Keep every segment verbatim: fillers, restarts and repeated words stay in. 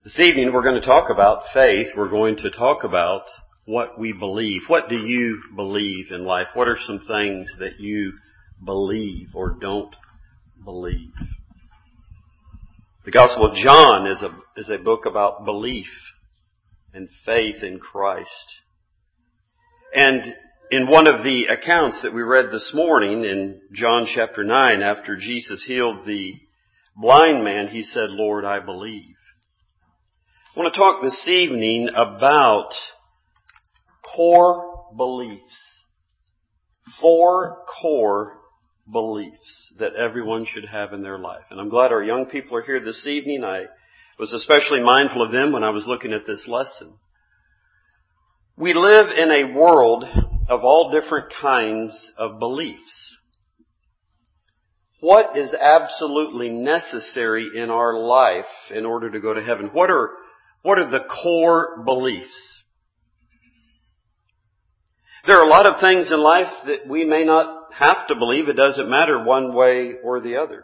This evening we're going to talk about faith. We're going to talk about what we believe. What do you believe in life? What are some things that you believe or don't believe? The Gospel of John is a, is a book about belief and faith in Christ. And in one of the accounts that we read this morning in John chapter nine, after Jesus healed the blind man, he said, "Lord, I believe." I want to talk this evening about core beliefs. Four core beliefs that everyone should have in their life. And I'm glad our young people are here this evening. I was especially mindful of them when I was looking at this lesson. We live in a world of all different kinds of beliefs. What is absolutely necessary in our life in order to go to heaven? What are What are the core beliefs? There are a lot of things in life that we may not have to believe. It doesn't matter one way or the other.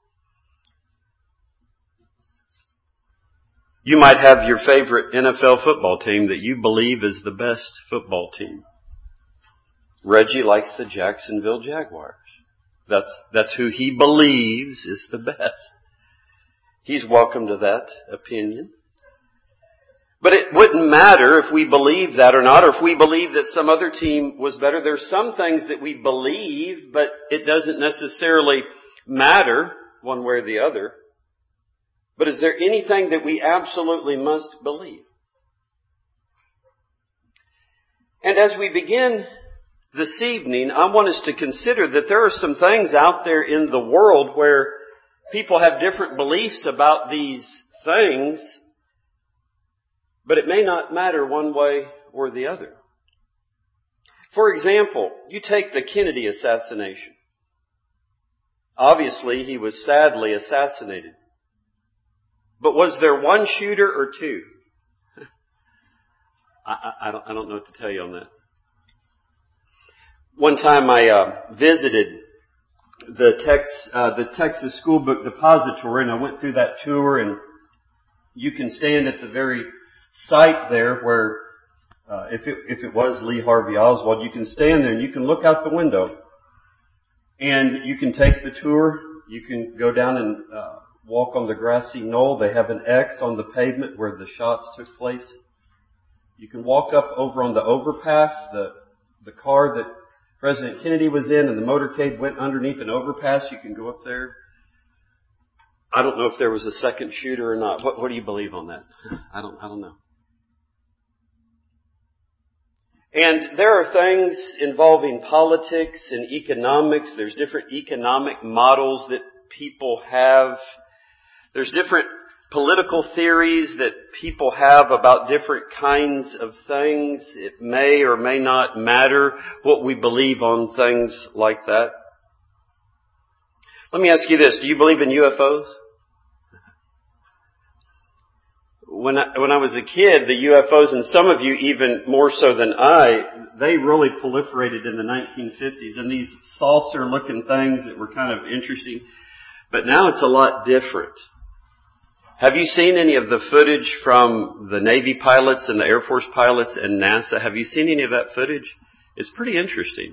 You might have your favorite N F L football team that you believe is the best football team. Reggie likes the Jacksonville Jaguars. That's, that's who he believes is the best. He's welcome to that opinion. But it wouldn't matter if we believe that or not, or if we believe that some other team was better. There's some things that we believe, but it doesn't necessarily matter one way or the other. But is there anything that we absolutely must believe? And as we begin this evening, I want us to consider that there are some things out there in the world where people have different beliefs about these things, but it may not matter one way or the other. For example, you take the Kennedy assassination. Obviously, he was sadly assassinated. But was there one shooter or two? I, I, I, don't, I don't know what to tell you on that. One time I uh, visited the, Tex, uh, the Texas School Book Depository, and I went through that tour, and you can stand at the very site there where, uh, if it, if it was Lee Harvey Oswald, you can stand there and you can look out the window and you can take the tour. You can go down and, uh, walk on the grassy knoll. They have an X on the pavement where the shots took place. You can walk up over on the overpass, the, the car that President Kennedy was in and the motorcade went underneath an overpass. You can go up there. I don't know if there was a second shooter or not. What, what do you believe on that? I don't, I don't know. And there are things involving politics and economics. There's different economic models that people have. There's different political theories that people have about different kinds of things. It may or may not matter what we believe on things like that. Let me ask you this. Do you believe in U F Os? When I, when I was a kid, the U F Os, and some of you even more so than I, they really proliferated in the nineteen fifties. And these saucer-looking things that were kind of interesting. But now it's a lot different. Have you seen any of the footage from the Navy pilots and the Air Force pilots and NASA? Have you seen any of that footage? It's pretty interesting.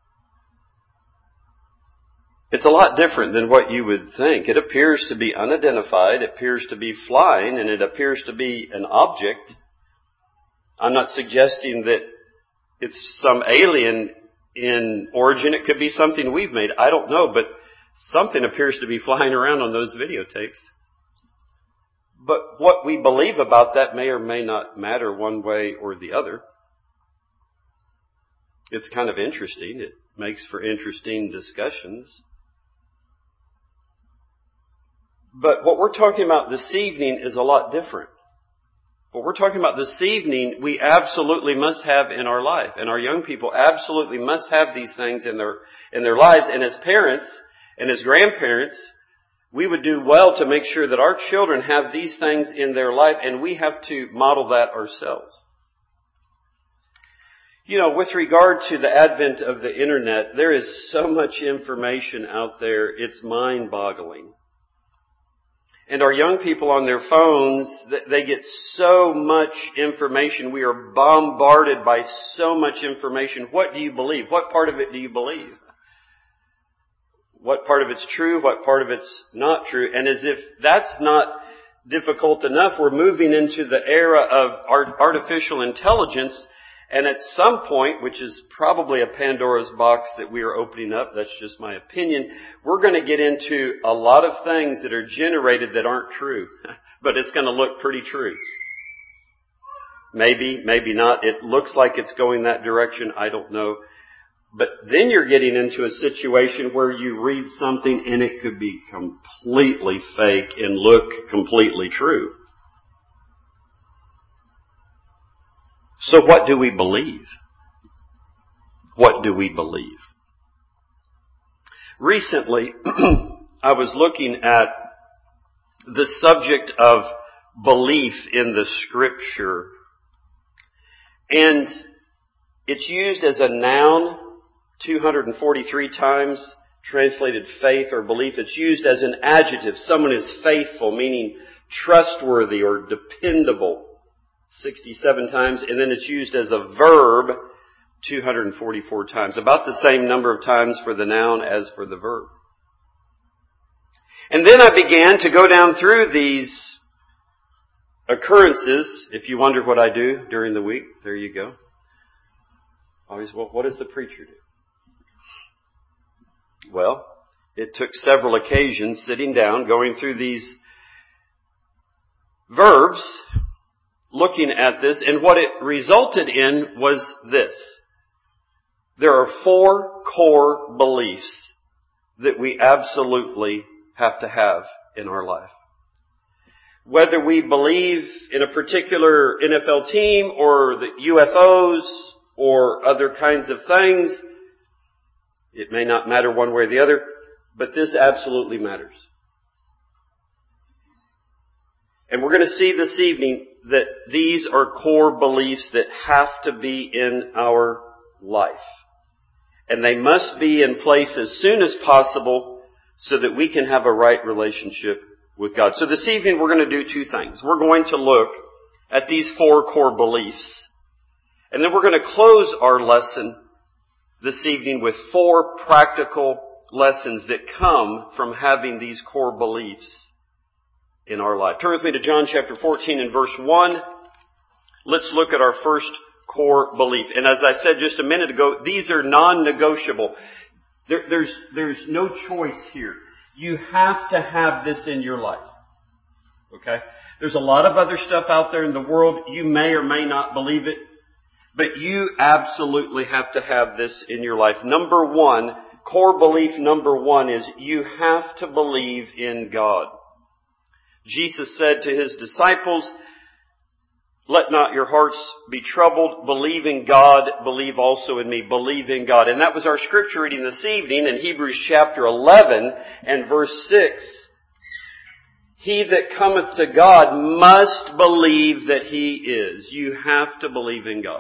It's a lot different than what you would think. It appears to be unidentified, it appears to be flying, and it appears to be an object. I'm not suggesting that it's some alien in origin. It could be something we've made. I don't know, but something appears to be flying around on those videotapes. But what we believe about that may or may not matter one way or the other. It's kind of interesting. It makes for interesting discussions. But what we're talking about this evening is a lot different. What we're talking about this evening, we absolutely must have in our life. And our young people absolutely must have these things in their, in their lives. And as parents and as grandparents, we would do well to make sure that our children have these things in their life, and we have to model that ourselves. You know, with regard to the advent of the internet, there is so much information out there, it's mind-boggling. And our young people on their phones, they get so much information. We are bombarded by so much information. What do you believe? What part of it do you believe? What part of it's true? What part of it's not true? And as if that's not difficult enough, we're moving into the era of artificial intelligence. And at some point, which is probably a Pandora's box that we are opening up, that's just my opinion, we're going to get into a lot of things that are generated that aren't true. But it's going to look pretty true. Maybe, maybe not. It looks like it's going that direction. I don't know. But then you're getting into a situation where you read something and it could be completely fake and look completely true. So what do we believe? What do we believe? Recently, I was looking at the subject of belief in the Scripture, and it's used as a noun two hundred forty-three times, translated faith or belief. It's used as an adjective. Someone is faithful, meaning trustworthy or dependable, sixty-seven times, and then it's used as a verb two hundred forty-four times. About the same number of times for the noun as for the verb. And then I began to go down through these occurrences. If you wonder what I do during the week, there you go. Always, well, what does the preacher do? Well, it took several occasions sitting down, going through these verbs, looking at this, and what it resulted in was this. There are four core beliefs that we absolutely have to have in our life. Whether we believe in a particular N F L team or the U F Os or other kinds of things, it may not matter one way or the other, but this absolutely matters. And we're going to see this evening that these are core beliefs that have to be in our life. And they must be in place as soon as possible so that we can have a right relationship with God. So this evening we're going to do two things. We're going to look at these four core beliefs. And then we're going to close our lesson this evening with four practical lessons that come from having these core beliefs in our life. Turn with me to John chapter fourteen and verse one. Let's look at our first core belief. And as I said just a minute ago, these are non-negotiable. There, there's, there's no choice here. You have to have this in your life. Okay? There's a lot of other stuff out there in the world. You may or may not believe it. But you absolutely have to have this in your life. Number one, core belief number one is you have to believe in God. Jesus said to His disciples, "Let not your hearts be troubled. Believe in God. Believe also in me." Believe in God. And that was our scripture reading this evening in Hebrews chapter eleven and verse six. He that cometh to God must believe that He is. You have to believe in God.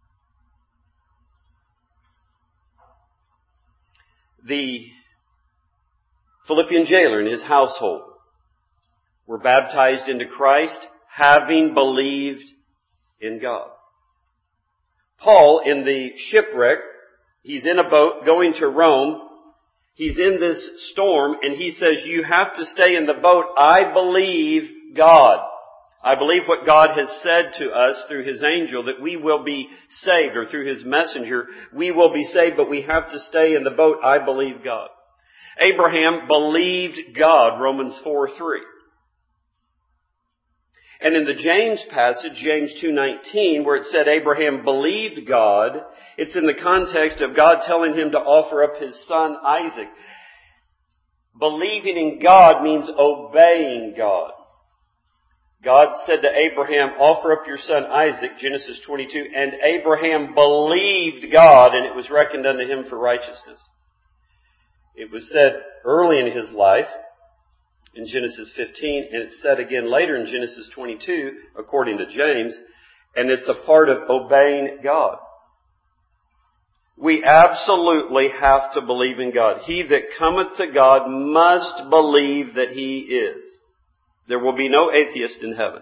The Philippian jailer and his household were baptized into Christ, having believed in God. Paul, in the shipwreck, he's in a boat going to Rome. He's in this storm, and he says, you have to stay in the boat. I believe God. I believe what God has said to us through His angel, that we will be saved, or through His messenger, we will be saved, but we have to stay in the boat. I believe God. Abraham believed God, Romans four three. And in the James passage, James two nineteen, where it said Abraham believed God, it's in the context of God telling him to offer up his son Isaac. Believing in God means obeying God. God said to Abraham, offer up your son Isaac, Genesis twenty-two, and Abraham believed God, and it was reckoned unto him for righteousness. It was said early in his life, in Genesis fifteen, and it's said again later in Genesis twenty-two, according to James, and it's a part of obeying God. We absolutely have to believe in God. He that cometh to God must believe that He is. There will be no atheist in heaven.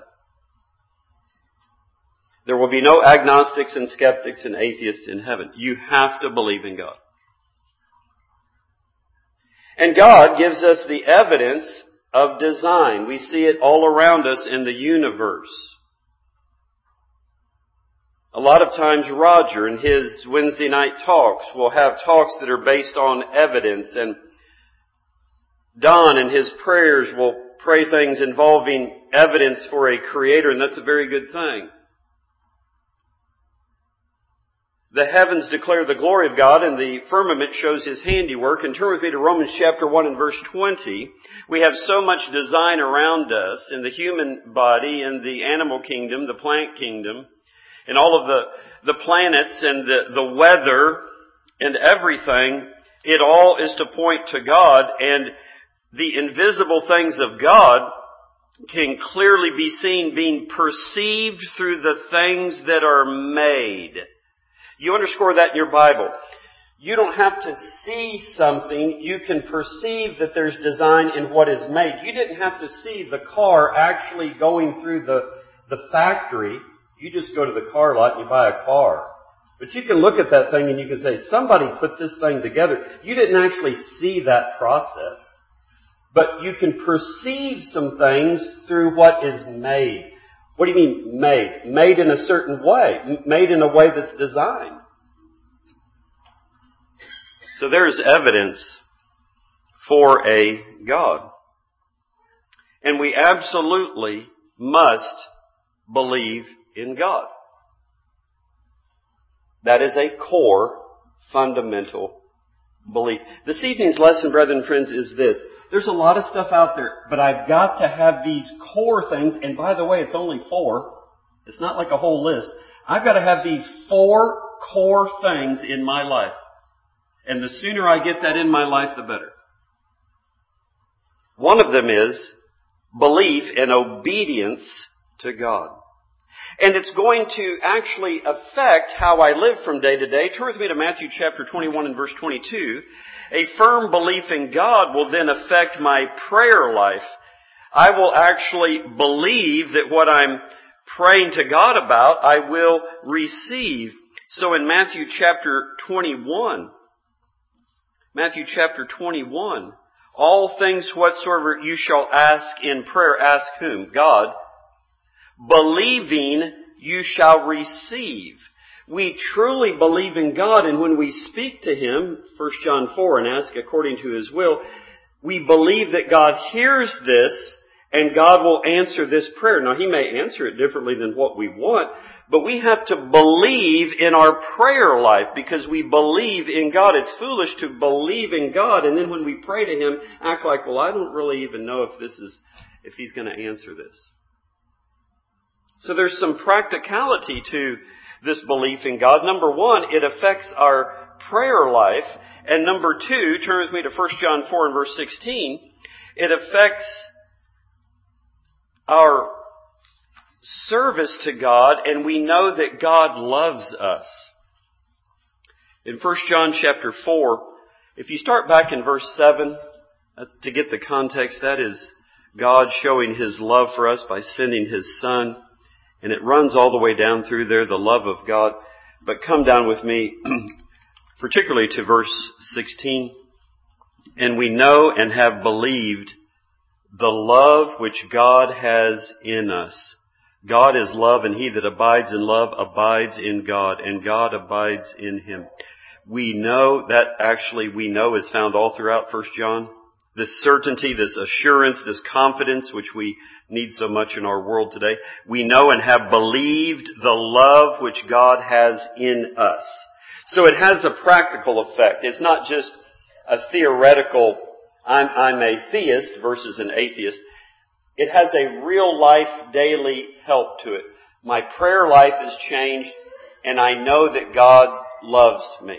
There will be no agnostics and skeptics and atheists in heaven. You have to believe in God. And God gives us the evidence of design. We see it all around us in the universe. A lot of times Roger in his Wednesday night talks will have talks that are based on evidence, and Don in his prayers will pray things involving evidence for a creator, and that's a very good thing. The heavens declare the glory of God, and the firmament shows His handiwork. And turn with me to Romans chapter one and verse twenty. We have so much design around us in the human body, in the animal kingdom, the plant kingdom, and all of the, the planets and the, the weather and everything. It all is to point to God, and the invisible things of God can clearly be seen being perceived through the things that are made. You underscore that in your Bible. You don't have to see something. You can perceive that there's design in what is made. You didn't have to see the car actually going through the, the factory. You just go to the car lot and you buy a car. But you can look at that thing and you can say, somebody put this thing together. You didn't actually see that process. But you can perceive some things through what is made. What do you mean made? Made in a certain way. Made in a way that's designed. So there's evidence for a God. And we absolutely must believe in God. That is a core, fundamental belief. This evening's lesson, brethren and friends, is this. There's a lot of stuff out there, but I've got to have these core things. And by the way, it's only four. It's not like a whole list. I've got to have these four core things in my life. And the sooner I get that in my life, the better. One of them is belief and obedience to God. And it's going to actually affect how I live from day to day. Turn with me to Matthew chapter twenty-one and verse twenty-two. A firm belief in God will then affect my prayer life. I will actually believe that what I'm praying to God about, I will receive. So in Matthew chapter twenty-one, Matthew chapter twenty-one, all things whatsoever you shall ask in prayer, ask whom? God. Believing you shall receive. We truly believe in God, and when we speak to Him, First John four, and ask according to His will, we believe that God hears this, and God will answer this prayer. Now, He may answer it differently than what we want, but we have to believe in our prayer life because we believe in God. It's foolish to believe in God, and then when we pray to Him, act like, well, I don't really even know if this is, if He's going to answer this. So there's some practicality to this belief in God. Number one, it affects our prayer life. And number two, turn with me to First John four and verse sixteen. It affects our service to God, and we know that God loves us. In First John chapter four, if you start back in verse seven, to get the context, that is God showing His love for us by sending His Son. And it runs all the way down through there, the love of God. But come down with me, particularly to verse sixteen. And we know and have believed the love which God has in us. God is love, and he that abides in love abides in God, and God abides in him. We know that actually we know is found all throughout First John. This certainty, this assurance, this confidence which we need so much in our world today. We know and have believed the love which God has in us. So it has a practical effect. It's not just a theoretical, I'm, I'm a theist versus an atheist. It has a real life daily help to it. My prayer life is changed, and I know that God loves me.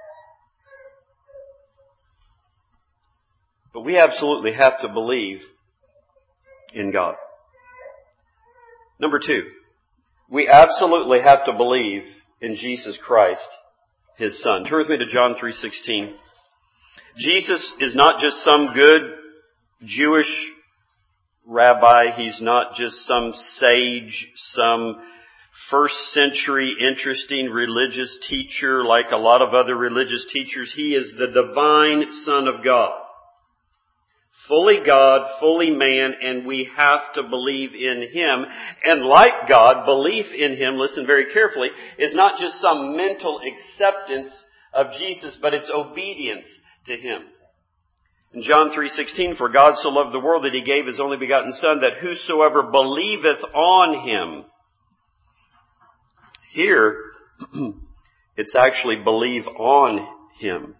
But we absolutely have to believe in God. Number two, we absolutely have to believe in Jesus Christ, His Son. Turn with me to John three sixteen. Jesus is not just some good Jewish rabbi. He's not just some sage, some first century interesting religious teacher like a lot of other religious teachers. He is the divine Son of God. Fully God, fully man, and we have to believe in Him. And like God, belief in Him, listen very carefully, is not just some mental acceptance of Jesus, but it's obedience to Him. In John three sixteen, for God so loved the world that He gave His only begotten Son, that whosoever believeth on Him. Here, it's actually believe on Him.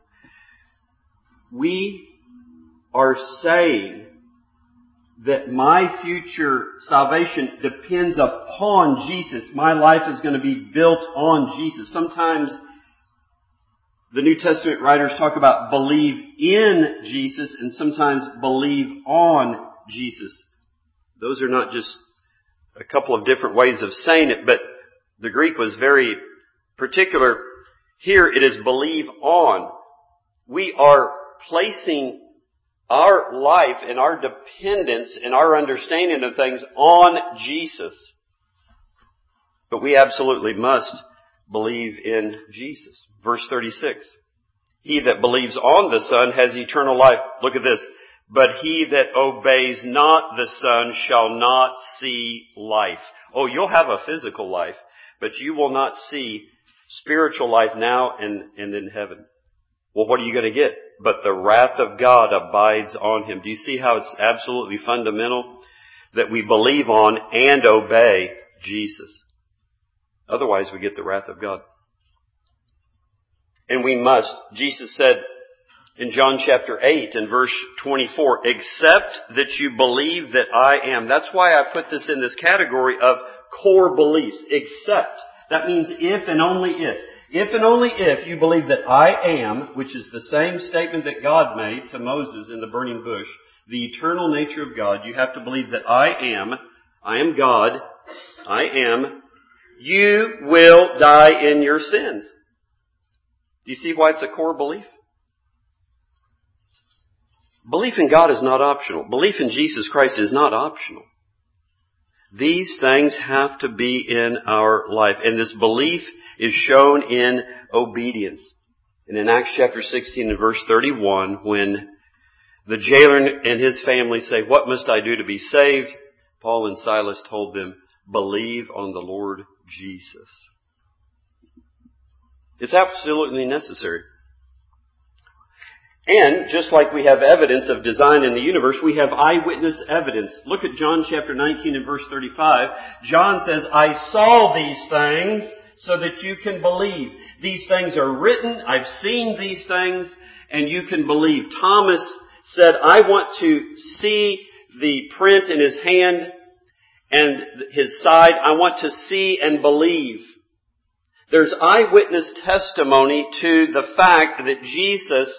We are saying that my future salvation depends upon Jesus. My life is going to be built on Jesus. Sometimes the New Testament writers talk about believe in Jesus and sometimes believe on Jesus. Those are not just a couple of different ways of saying it, but the Greek was very particular. Here it is believe on. We are placing our life and our dependence and our understanding of things on Jesus. But we absolutely must believe in Jesus. Verse thirty-six. He that believes on the Son has eternal life. Look at this. But he that obeys not the Son shall not see life. Oh, you'll have a physical life, but you will not see spiritual life now and, and in heaven. Well, what are you going to get? But the wrath of God abides on him. Do you see how it's absolutely fundamental that we believe on and obey Jesus? Otherwise, we get the wrath of God. And we must. Jesus said in John chapter eight and verse twenty-four, except that you believe that I am. That's why I put this in this category of core beliefs. Except. That means if and only if. If and only if you believe that I am, which is the same statement that God made to Moses in the burning bush, the eternal nature of God, you have to believe that I am, I am God, I am, you will die in your sins. Do you see why it's a core belief? Belief in God is not optional. Belief in Jesus Christ is not optional. These things have to be in our life. And this belief is shown in obedience. And in Acts chapter sixteen and verse thirty-one, when the jailer and his family say, what must I do to be saved? Paul and Silas told them, believe on the Lord Jesus. It's absolutely necessary. And just like we have evidence of design in the universe, we have eyewitness evidence. Look at John chapter nineteen and verse thirty-five. John says, I saw these things so that you can believe. These things are written. I've seen these things and you can believe. Thomas said, I want to see the print in his hand and his side. I want to see and believe. There's eyewitness testimony to the fact that Jesus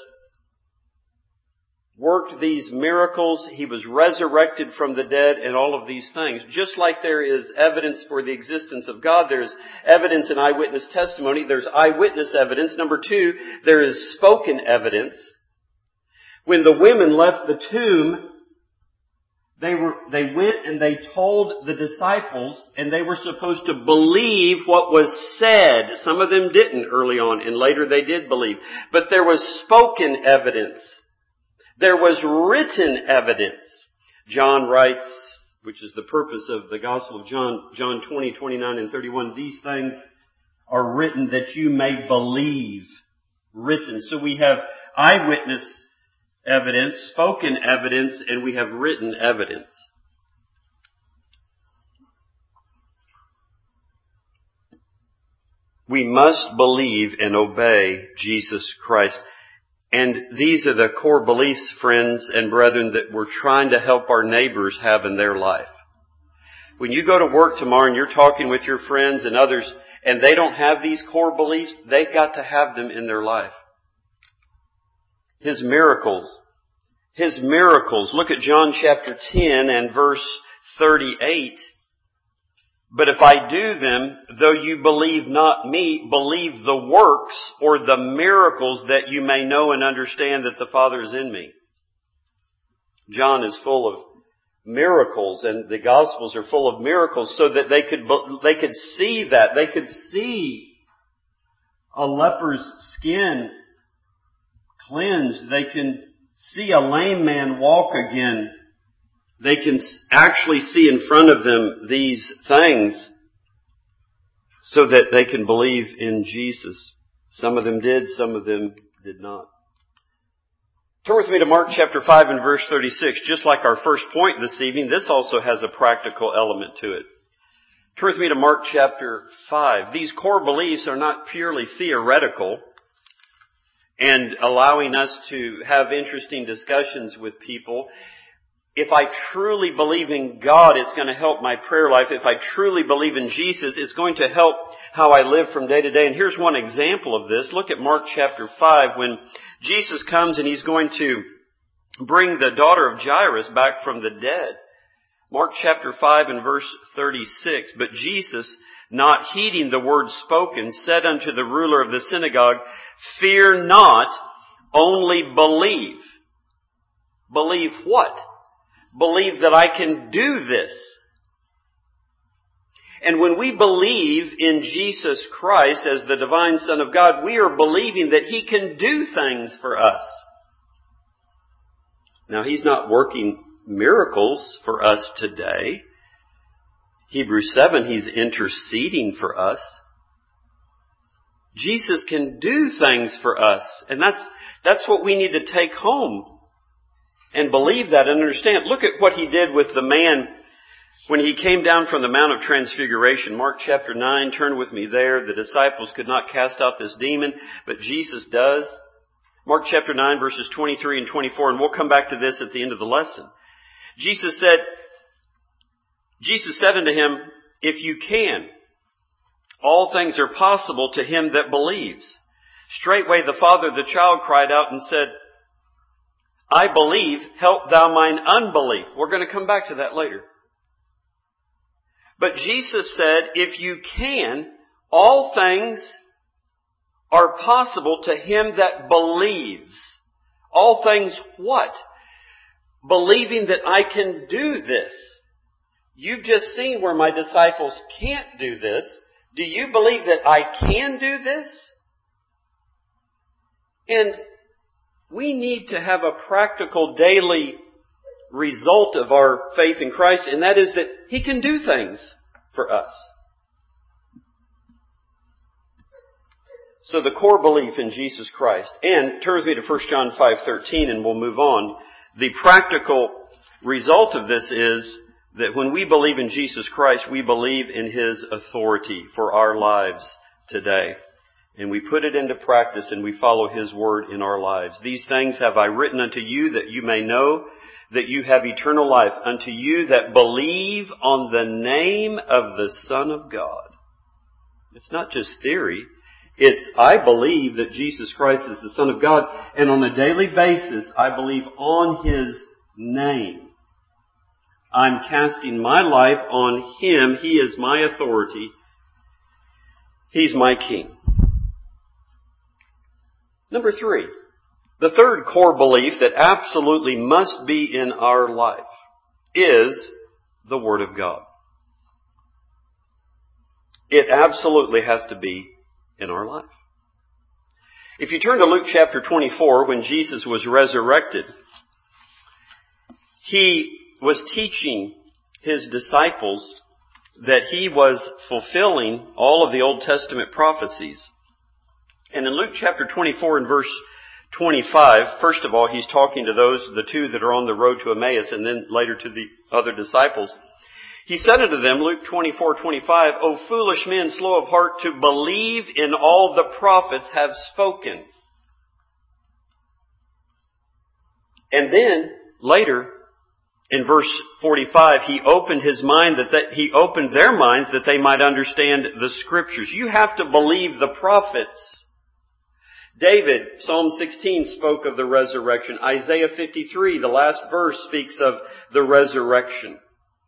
worked these miracles. He was resurrected from the dead and all of these things. Just like there is evidence for the existence of God, there's evidence in eyewitness testimony. There's eyewitness evidence. Number two, there is spoken evidence. When the women left the tomb, they were, they went and they told the disciples, and they were supposed to believe what was said. Some of them didn't early on, and later they did believe. But there was spoken evidence. There was written evidence. John writes, which is the purpose of the Gospel of John, John twenty, twenty-nine, and thirty-one, these things are written that you may believe. Written. So we have eyewitness evidence, spoken evidence, and we have written evidence. We must believe and obey Jesus Christ. And these are the core beliefs, friends and brethren, that we're trying to help our neighbors have in their life. When you go to work tomorrow and you're talking with your friends and others, and they don't have these core beliefs, they've got to have them in their life. His miracles. His miracles. Look at John chapter ten and verse thirty-eight. But if I do them, though you believe not me, believe the works or the miracles, that you may know and understand that the Father is in me. John is full of miracles, and the Gospels are full of miracles, so that they could they could see that. They could see a leper's skin cleansed. They can see a lame man walk again. They can actually see in front of them these things so that they can believe in Jesus. Some of them did, some of them did not. Turn with me to Mark chapter five and verse thirty-six. Just like our first point this evening, this also has a practical element to it. Turn with me to Mark chapter five. These core beliefs are not purely theoretical and allowing us to have interesting discussions with people. If I truly believe in God, it's going to help my prayer life. If I truly believe in Jesus, it's going to help how I live from day to day. And here's one example of this. Look at Mark chapter five when Jesus comes and He's going to bring the daughter of Jairus back from the dead. Mark chapter five and verse thirty-six. But Jesus, not heeding the word spoken, said unto the ruler of the synagogue, "Fear not, only believe." Believe what? Believe that I can do this. And when we believe in Jesus Christ as the divine Son of God, we are believing that He can do things for us. Now, He's not working miracles for us today. Hebrews seven, He's interceding for us. Jesus can do things for us. And that's, that's what we need to take home and believe that and understand. Look at what He did with the man when He came down from the Mount of Transfiguration. Mark chapter nine, turn with me there. The disciples could not cast out this demon, but Jesus does. Mark chapter nine, verses twenty-three and twenty-four, and we'll come back to this at the end of the lesson. Jesus said, Jesus said unto him, "If you can, all things are possible to him that believes." Straightway the father of the child cried out and said, "I believe, help thou mine unbelief." We're going to come back to that later. But Jesus said, if you can, all things are possible to him that believes. All things what? Believing that I can do this. You've just seen where my disciples can't do this. Do you believe that I can do this? And we need to have a practical daily result of our faith in Christ, and that is that He can do things for us. So the core belief in Jesus Christ, and turn with me to First John five thirteen and we'll move on. The practical result of this is that when we believe in Jesus Christ, we believe in His authority for our lives today. And we put it into practice and we follow His word in our lives. These things have I written unto you that you may know that you have eternal life, unto you that believe on the name of the Son of God. It's not just theory. It's, I believe that Jesus Christ is the Son of God, and on a daily basis, I believe on His name. I'm casting my life on Him. He is my authority. He's my King. Number three, the third core belief that absolutely must be in our life is the Word of God. It absolutely has to be in our life. If you turn to Luke chapter twenty-four, when Jesus was resurrected, He was teaching His disciples that He was fulfilling all of the Old Testament prophecies. And in Luke chapter twenty-four and verse twenty-five, first of all, He's talking to those, the two that are on the road to Emmaus, and then later to the other disciples. He said unto them, Luke twenty-four twenty-five, O foolish men, slow of heart to believe in all the prophets have spoken. And then, later, in verse forty-five, He opened His mind that they, He opened their minds that they might understand the Scriptures. You have to believe the prophets. David, Psalm sixteen, spoke of the resurrection. Isaiah fifty-three, the last verse, speaks of the resurrection.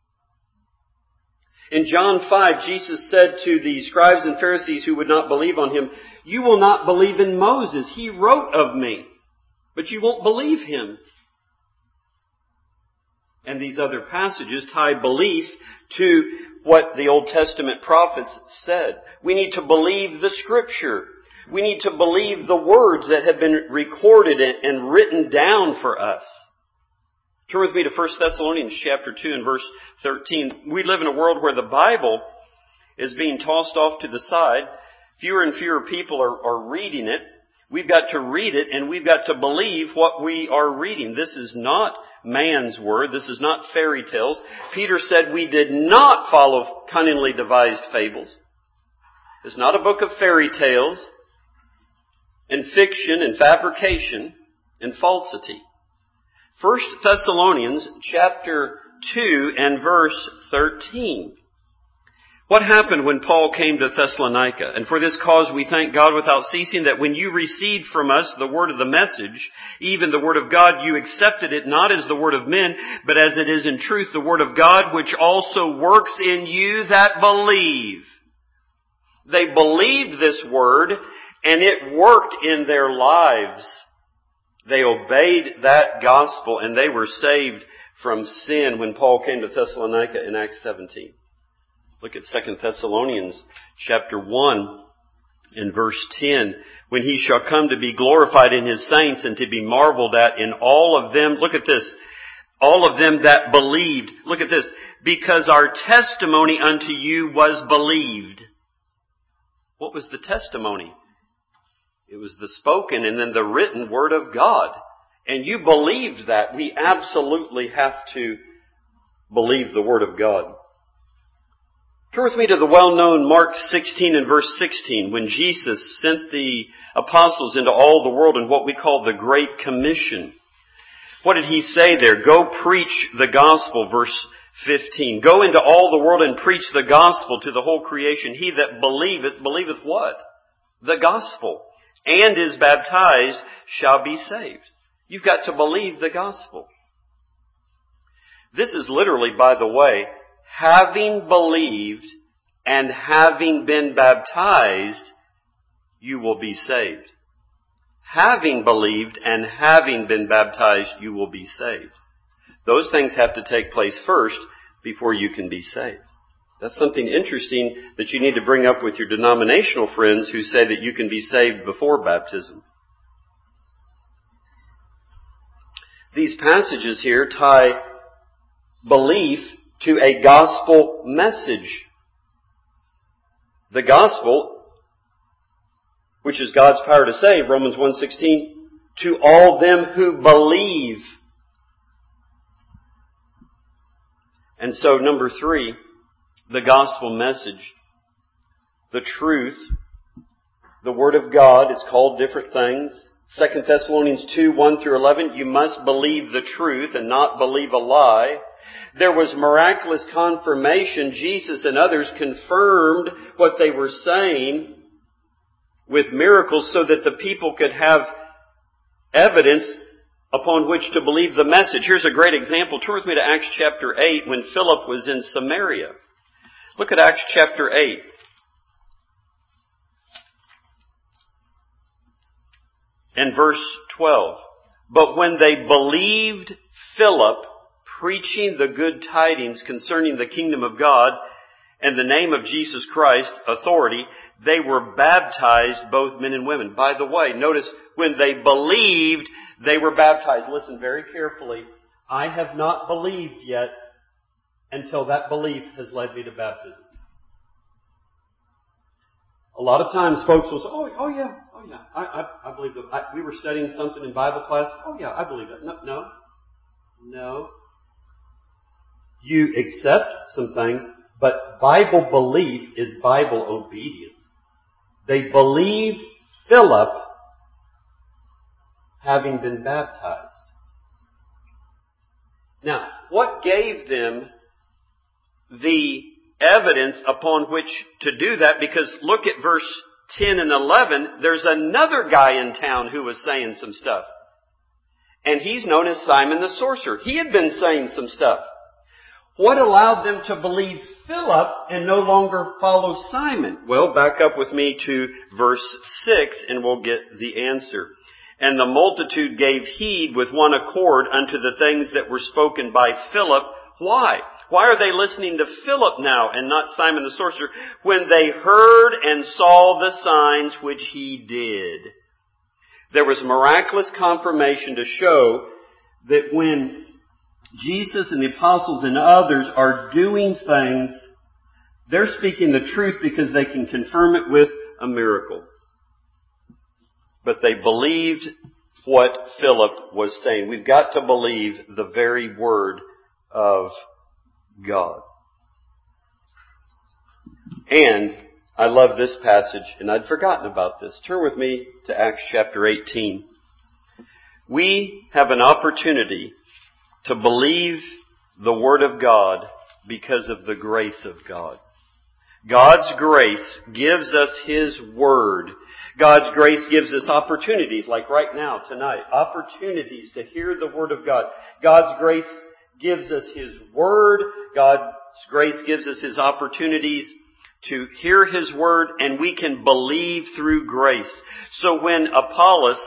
In John five, Jesus said to the scribes and Pharisees who would not believe on Him, you will not believe in Moses. He wrote of me, but you won't believe him. and these other passages tie belief to what the Old Testament prophets said. We need to believe the Scripture. We need to believe the words that have been recorded and written down for us. Turn with me to First Thessalonians chapter two and verse thirteen. We live in a world where the Bible is being tossed off to the side. Fewer and fewer people are, are reading it. We've got to read it, and we've got to believe what we are reading. This is not man's word. This is not fairy tales. Peter said we did not follow cunningly devised fables. It's not a book of fairy tales and fiction and fabrication and falsity. First Thessalonians chapter two and verse thirteen. What happened when Paul came to Thessalonica? And for this cause we thank God without ceasing that when you received from us the word of the message, even the word of God, you accepted it not as the word of men, but as it is in truth the word of God, which also works in you that believe. They believed this word, and it worked in their lives. They obeyed that gospel, and they were saved from sin when Paul came to Thessalonica in Acts seventeen. Look at Second Thessalonians chapter one and verse ten. When he shall come to be glorified in his saints and to be marveled at in all of them. Look at this. All of them that believed. Look at this. Because our testimony unto you was believed. What was the testimony? It was the spoken and then the written word of God. And you believed that. We absolutely have to believe the word of God. Turn with me to the well-known Mark sixteen and verse sixteen, when Jesus sent the apostles into all the world in what we call the Great Commission. What did he say there? Go preach the gospel, verse fifteen. Go into all the world and preach the gospel to the whole creation. He that believeth, believeth what? The gospel. And is baptized shall be saved. You've got to believe the gospel. This is literally, by the way, having believed and having been baptized, you will be saved. Having believed and having been baptized, you will be saved. Those things have to take place first before you can be saved. That's something interesting that you need to bring up with your denominational friends who say that you can be saved before baptism. These passages here tie belief to a gospel message. The gospel, which is God's power to save, Romans one sixteen, to all them who believe. And so, number three, the gospel message, the truth, the word of God. It's called different things. Second Thessalonians two, one through eleven, you must believe the truth and not believe a lie. There was miraculous confirmation. Jesus and others confirmed what they were saying with miracles so that the people could have evidence upon which to believe the message. Here's a great example. Turn with me to Acts chapter eight when Philip was in Samaria. Look at Acts chapter eight. And verse twelve. But when they believed Philip preaching the good tidings concerning the kingdom of God and the name of Jesus Christ, authority, they were baptized, both men and women. By the way, notice when they believed, they were baptized. Listen very carefully. I have not believed yet until that belief has led me to baptism. A lot of times folks will say, oh, oh yeah, oh yeah, I, I, I believe that. I, we were studying something in Bible class. Oh yeah, I believe that. No, no, no. You accept some things, but Bible belief is Bible obedience. They believed Philip having been baptized. Now, what gave them the evidence upon which to do that? Because look at verse ten and eleven. There's another guy in town who was saying some stuff. And he's known as Simon the sorcerer. He had been saying some stuff. What allowed them to believe Philip and no longer follow Simon? Well, back up with me to verse six and we'll get the answer. And the multitude gave heed with one accord unto the things that were spoken by Philip. Why? Why are they listening to Philip now and not Simon the sorcerer? When they heard and saw the signs which he did. There was miraculous confirmation to show that when Jesus and the apostles and others are doing things, they're speaking the truth because they can confirm it with a miracle. But they believed what Philip was saying. We've got to believe the very word of God. And I love this passage, and I'd forgotten about this. Turn with me to Acts chapter eighteen. We have an opportunity to believe the Word of God because of the grace of God. God's grace gives us His Word. God's grace gives us opportunities, like right now, tonight. Opportunities to hear the Word of God. God's grace gives us His Word. God's grace gives us His opportunities to hear His Word, and we can believe through grace. So when Apollos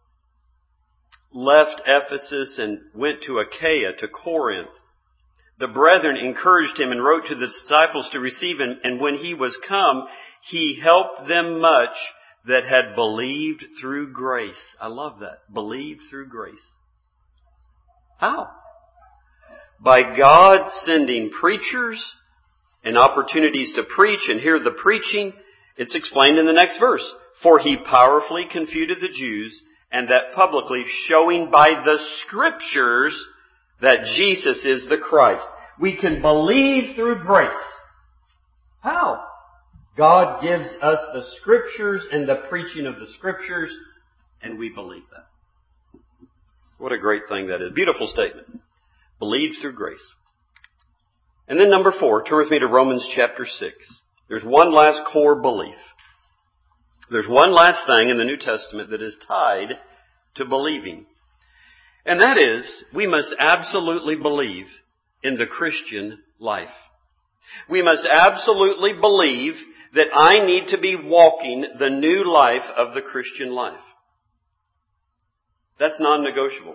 left Ephesus and went to Achaia, to Corinth, the brethren encouraged him and wrote to the disciples to receive him, and when he was come, he helped them much that had believed through grace. I love that. Believed through grace. How? By God sending preachers and opportunities to preach and hear the preaching. It's explained in the next verse. For he powerfully confuted the Jews, and that publicly, showing by the Scriptures that Jesus is the Christ. We can believe through grace. How? God gives us the Scriptures and the preaching of the Scriptures, and we believe that. What a great thing that is. Beautiful statement. Believed through grace. And then number four, turn with me to Romans chapter six. There's one last core belief. There's one last thing in the New Testament that is tied to believing. And that is, we must absolutely believe in the Christian life. We must absolutely believe that I need to be walking the new life of the Christian life. That's non-negotiable.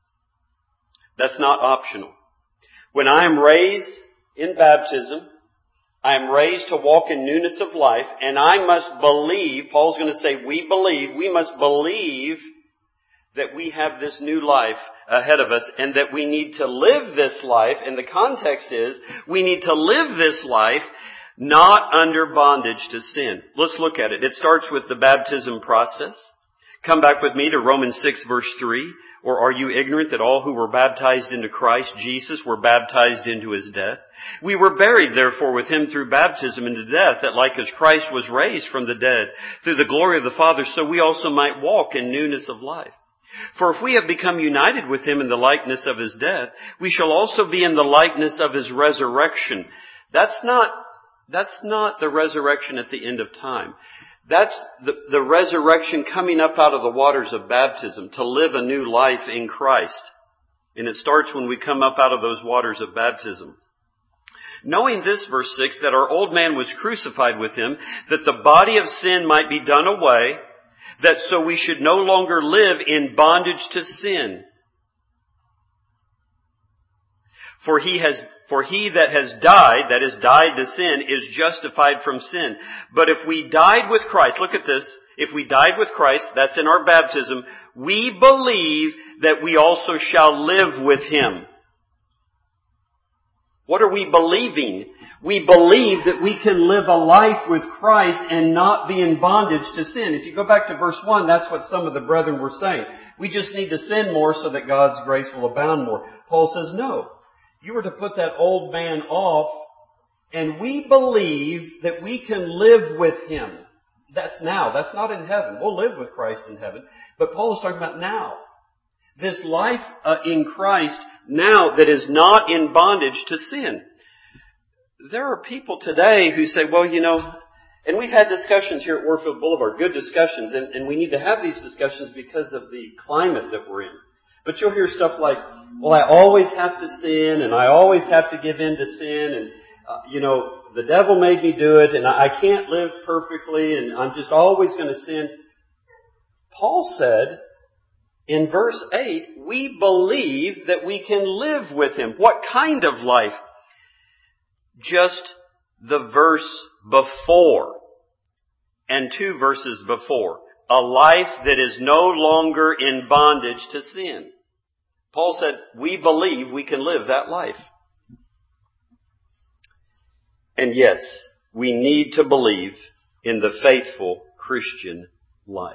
That's not optional. When I am raised in baptism, I am raised to walk in newness of life, and I must believe, Paul's going to say, we believe, we must believe that we have this new life ahead of us and that we need to live this life. And the context is, we need to live this life not under bondage to sin. Let's look at it. It starts with the baptism process. Come back with me to Romans six verse three. Or are you ignorant that all who were baptized into Christ Jesus were baptized into His death? We were buried therefore with Him through baptism into death, that like as Christ was raised from the dead through the glory of the Father, so we also might walk in newness of life. For if we have become united with Him in the likeness of His death, we shall also be in the likeness of His resurrection. That's not, that's not the resurrection at the end of time. That's the, the resurrection coming up out of the waters of baptism to live a new life in Christ. And it starts when we come up out of those waters of baptism. Knowing this, verse six, that our old man was crucified with Him, that the body of sin might be done away, that so we should no longer live in bondage to sin. For he has, for he that has died, that is died to sin, is justified from sin. But if we died with Christ, look at this, if we died with Christ, that's in our baptism, we believe that we also shall live with Him. What are we believing? We believe that we can live a life with Christ and not be in bondage to sin. If you go back to verse one, that's what some of the brethren were saying. We just need to sin more so that God's grace will abound more. Paul says, no. You were to put that old man off, and we believe that we can live with Him. That's now. That's not in heaven. We'll live with Christ in heaven. But Paul is talking about now. This life uh, in Christ now that is not in bondage to sin. There are people today who say, well, you know, and we've had discussions here at Warfield Boulevard, good discussions, and, and we need to have these discussions because of the climate that we're in. But you'll hear stuff like, well, I always have to sin, and I always have to give in to sin, and, uh, you know, the devil made me do it, and I, I can't live perfectly, and I'm just always going to sin. Paul said in verse eight, we believe that we can live with Him. What kind of life? Just the verse before and two verses before. A life that is no longer in bondage to sin. Paul said, we believe we can live that life. And yes, we need to believe in the faithful Christian life.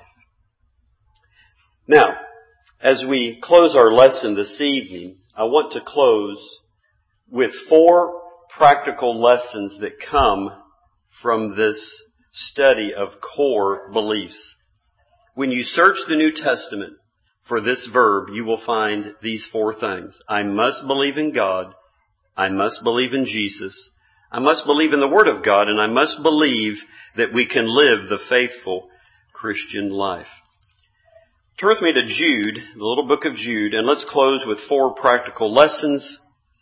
Now, as we close our lesson this evening, I want to close with four practical lessons that come from this study of core beliefs. When you search the New Testament for this verb, you will find these four things. I must believe in God. I must believe in Jesus. I must believe in the Word of God. And I must believe that we can live the faithful Christian life. Turn with me to Jude, the little book of Jude, and let's close with four practical lessons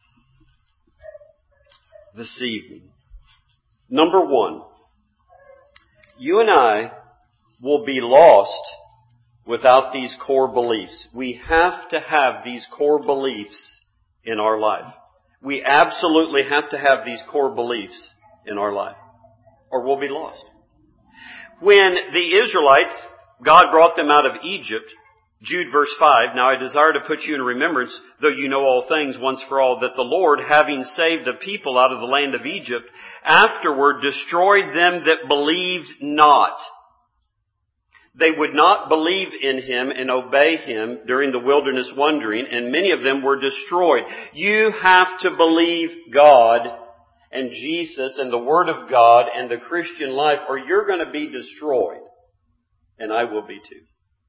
this evening. Number one, you and I will be lost without these core beliefs. We have to have these core beliefs in our life. We absolutely have to have these core beliefs in our life, or we'll be lost. When the Israelites, God brought them out of Egypt, Jude verse five, now I desire to put you in remembrance, though you know all things once for all, that the Lord, having saved a people out of the land of Egypt, afterward destroyed them that believed not. They would not believe in Him and obey Him during the wilderness wandering, and many of them were destroyed. You have to believe God and Jesus and the Word of God and the Christian life, or you're going to be destroyed. And I will be too.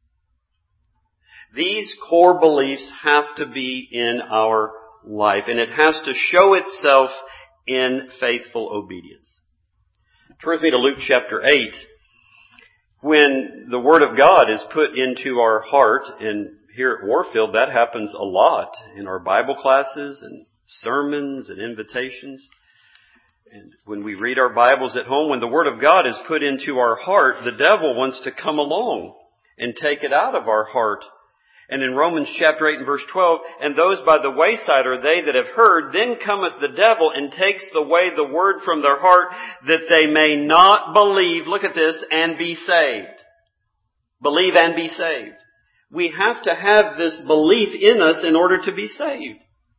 These core beliefs have to be in our life, and it has to show itself in faithful obedience. Turn with me to Luke chapter eight. When the Word of God is put into our heart, and here at Warfield that happens a lot in our Bible classes and sermons and invitations. And when we read our Bibles at home, when the Word of God is put into our heart, the devil wants to come along and take it out of our heart. And in Romans chapter eight and verse twelve, and those by the wayside are they that have heard, then cometh the devil and takes away the word from their heart, that they may not believe, look at this, and be saved. Believe and be saved. We have to have this belief in us in order to be saved.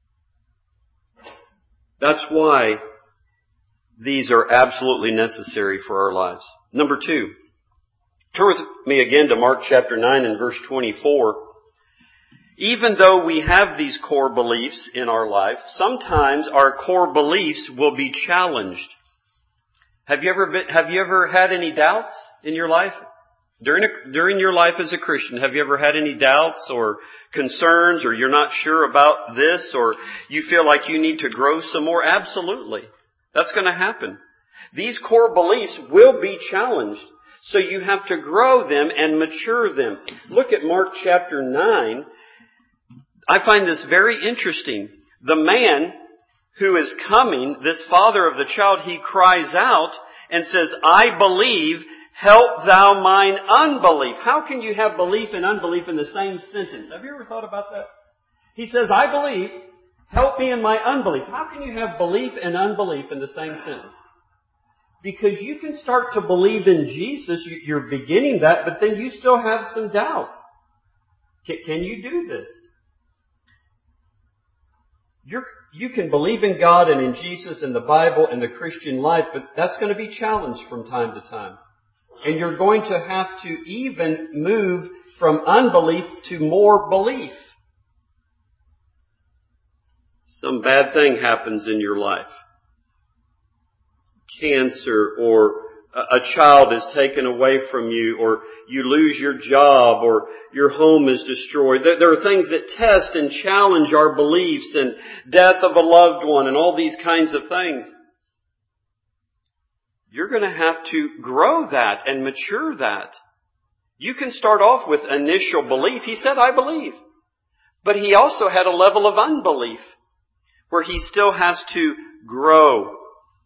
That's why these are absolutely necessary for our lives. Number two, turn with me again to Mark chapter nine and verse twenty-four. Even though we have these core beliefs in our life, sometimes our core beliefs will be challenged. Have you ever been, have you ever had any doubts in your life? During a, during your life as a Christian, have you ever had any doubts or concerns, or you're not sure about this, or you feel like you need to grow some more? Absolutely. That's going to happen. These core beliefs will be challenged. So you have to grow them and mature them. Look at Mark chapter nine. I find this very interesting. The man who is coming, this father of the child, he cries out and says, I believe, help thou mine unbelief. How can you have belief and unbelief in the same sentence? Have you ever thought about that? He says, I believe, help me in my unbelief. How can you have belief and unbelief in the same sentence? Because you can start to believe in Jesus, you're beginning that, but then you still have some doubts. Can you do this? You're, you can believe in God and in Jesus and the Bible and the Christian life, but that's going to be challenged from time to time. And you're going to have to even move from unbelief to more belief. Some bad thing happens in your life. Cancer, or a child is taken away from you, or you lose your job, or your home is destroyed. There are things that test and challenge our beliefs, and death of a loved one, and all these kinds of things. You're going to have to grow that and mature that. You can start off with initial belief. He said, I believe. But he also had a level of unbelief where he still has to grow.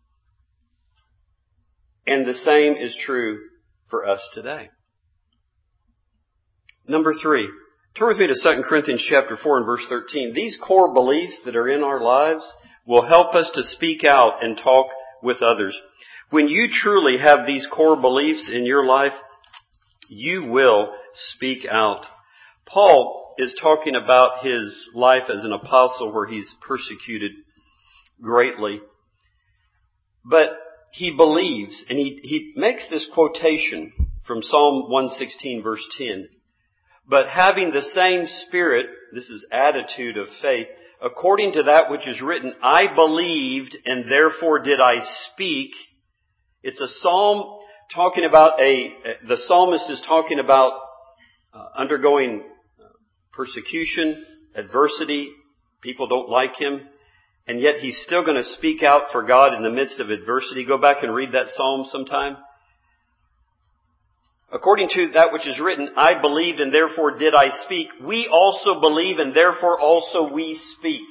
And the same is true for us today. Number three, Turn with me to Second Corinthians chapter four and verse thirteen. These core beliefs that are in our lives will help us to speak out and talk with others. When you truly have these core beliefs in your life, you will speak out. Paul is talking about his life as an apostle where he's persecuted greatly. But he believes, and he, he makes this quotation from Psalm one sixteen verse ten. But having the same spirit, this is attitude of faith, according to that which is written, I believed and therefore did I speak. It's a psalm talking about a, the psalmist is talking about uh, undergoing persecution, adversity. People don't like him. And yet he's still going to speak out for God in the midst of adversity. Go back and read that psalm sometime. According to that which is written, I believed and therefore did I speak. We also believe and therefore also we speak.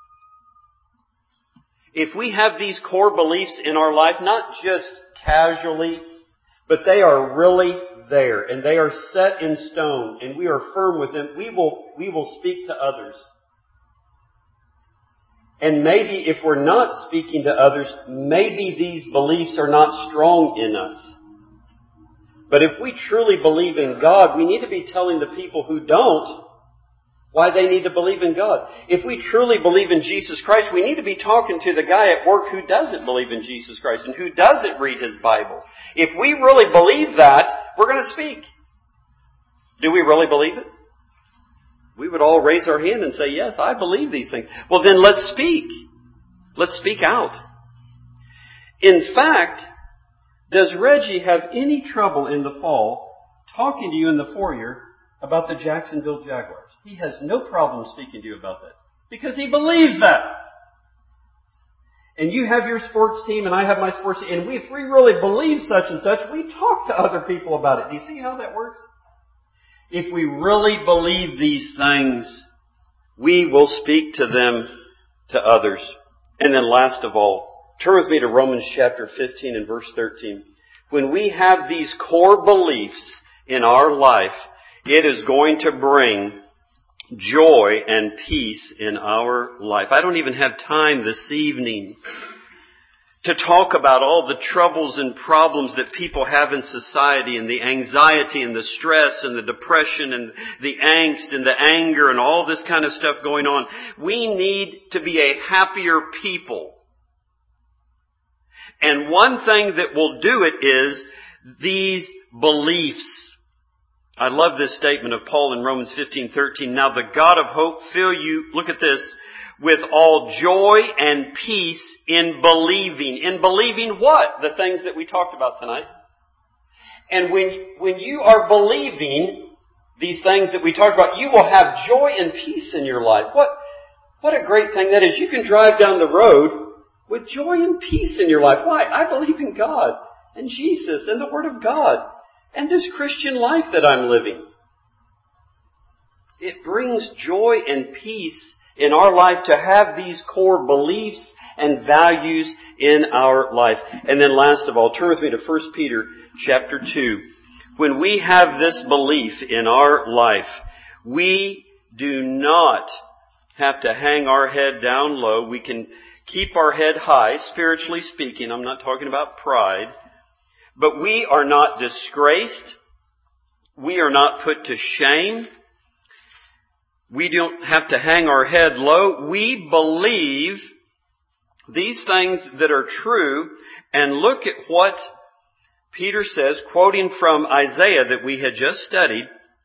If we have these core beliefs in our life, not just casually, but they are really there and they are set in stone and we are firm with them, we will, we will speak to others. And maybe if we're not speaking to others, maybe these beliefs are not strong in us. But if we truly believe in God, we need to be telling the people who don't why they need to believe in God. If we truly believe in Jesus Christ, we need to be talking to the guy at work who doesn't believe in Jesus Christ and who doesn't read his Bible. If we really believe that, we're going to speak. Do we really believe it? We would all raise our hand and say, yes, I believe these things. Well, then let's speak. Let's speak out. In fact, does Reggie have any trouble in the fall talking to you in the foyer about the Jacksonville Jaguars? He has no problem speaking to you about that because he believes that. And you have your sports team and I have my sports team. And we, if we really believe such and such, we talk to other people about it. Do you see how that works? If we really believe these things, we will speak to them, to others. And then last of all, turn with me to Romans chapter fifteen and verse thirteen. When we have these core beliefs in our life, it is going to bring joy and peace in our life. I don't even have time this evening to talk about all the troubles and problems that people have in society and the anxiety and the stress and the depression and the angst and the anger and all this kind of stuff going on. We need to be a happier people. And one thing that will do it is these beliefs. I love this statement of Paul in Romans fifteen thirteen. Now the God of hope fill you, look at this, with all joy and peace in believing. In believing what? The things that we talked about tonight. And when, when you are believing these things that we talked about, you will have joy and peace in your life. What, what a great thing that is. You can drive down the road with joy and peace in your life. Why? I believe in God and Jesus and the Word of God and this Christian life that I'm living. It brings joy and peace in our life to have these core beliefs and values in our life. And then last of all, turn with me to First Peter chapter two. When we have this belief in our life, we do not have to hang our head down low. We can keep our head high, spiritually speaking. I'm not talking about pride. But we are not disgraced. We are not put to shame. We don't have to hang our head low. We believe these things that are true. And look at what Peter says, quoting from Isaiah that we had just studied.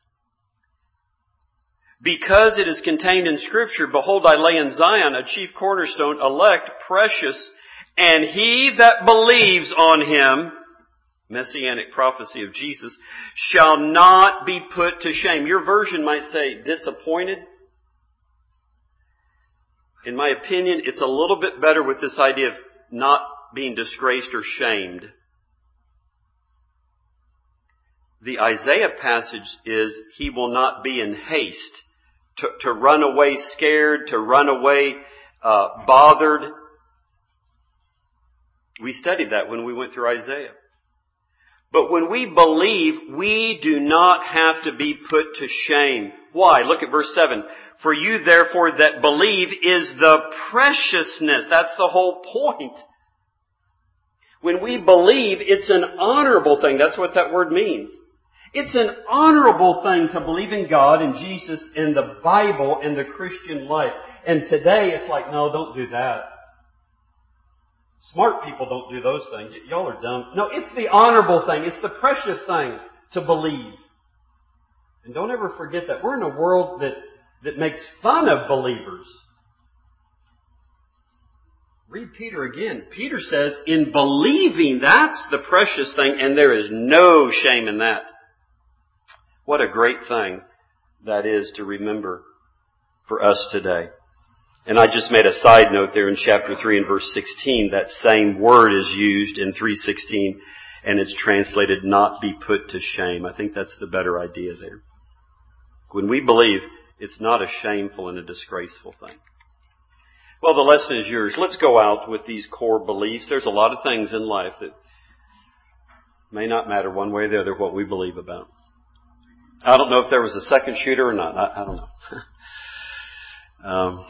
Because it is contained in Scripture, behold, I lay in Zion a chief cornerstone, elect, precious, and he that believes on him, Messianic prophecy of Jesus, shall not be put to shame. Your version might say disappointed. In my opinion, it's a little bit better with this idea of not being disgraced or shamed. The Isaiah passage is, he will not be in haste to, to run away scared, to run away uh, bothered. We studied that when we went through Isaiah. But when we believe, we do not have to be put to shame. Why? Look at verse seven. For you therefore that believe is the preciousness. That's the whole point. When we believe, it's an honorable thing. That's what that word means. It's an honorable thing to believe in God and Jesus and the Bible and the Christian life. And today it's like, no, don't do that. Smart people don't do those things. Y- y'all are dumb. No, it's the honorable thing. It's the precious thing to believe. And don't ever forget that. We're in a world that, that makes fun of believers. Read Peter again. Peter says, in believing, that's the precious thing, and there is no shame in that. What a great thing that is to remember for us today. And I just made a side note there in chapter three and verse sixteen. That same word is used in three sixteen, and it's translated, not be put to shame. I think that's the better idea there. When we believe, it's not a shameful and a disgraceful thing. Well, the lesson is yours. Let's go out with these core beliefs. There's a lot of things in life that may not matter one way or the other what we believe about. I don't know if there was a second shooter or not. I, I don't know. um,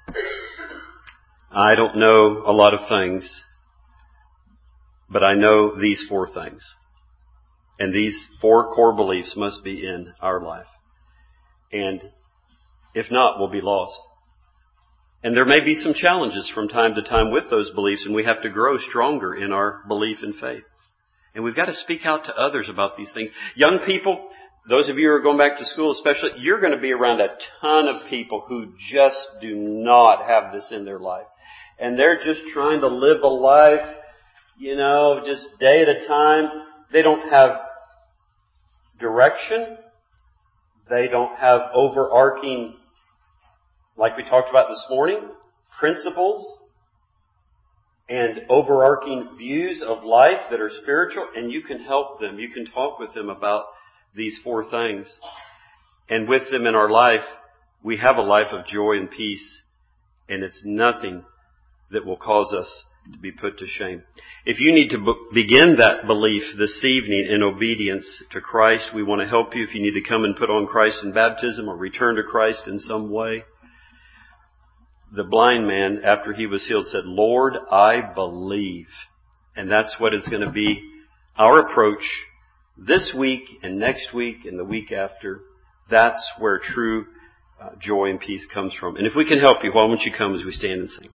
I don't know a lot of things, but I know these four things. And these four core beliefs must be in our life. And if not, we'll be lost. And there may be some challenges from time to time with those beliefs, and we have to grow stronger in our belief and faith. And we've got to speak out to others about these things. Young people, those of you who are going back to school especially, you're going to be around a ton of people who just do not have this in their life. And they're just trying to live a life, you know, just day at a time. They don't have direction. They don't have overarching, like we talked about this morning, principles and overarching views of life that are spiritual, and you can help them. You can talk with them about these four things. And with them in our life, we have a life of joy and peace, and it's nothing that will cause us to be put to shame. If you need to b- begin that belief this evening in obedience to Christ, we want to help you. If you need to come and put on Christ in baptism or return to Christ in some way. The blind man, after he was healed, said, Lord, I believe. And that's what is going to be our approach this week and next week and the week after. That's where true uh, joy and peace comes from. And if we can help you, why won't you come as we stand and sing?